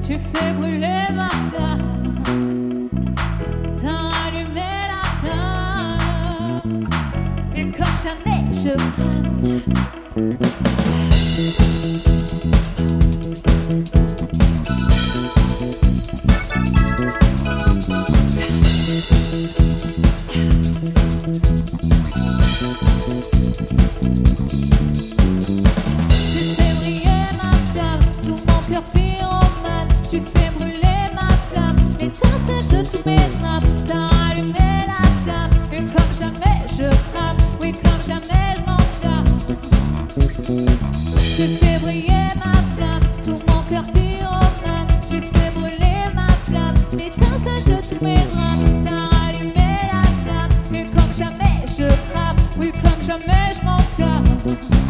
Tu fais brûler ma flamme, t'as allumé la flamme, et comme jamais je crame. Tu fais brûler ma flamme, l'étincelle de tous mes draps. T'as allumé la flamme, et comme jamais je crame. Oui, comme jamais je m'enflamme. Tu fais briller ma flamme, tout mon cœur pyromane. Tu fais brûler ma flamme, l'étincelle de tous mes draps. T'as allumé la flamme, et comme jamais je crame. Oui, comme jamais je m'enflamme.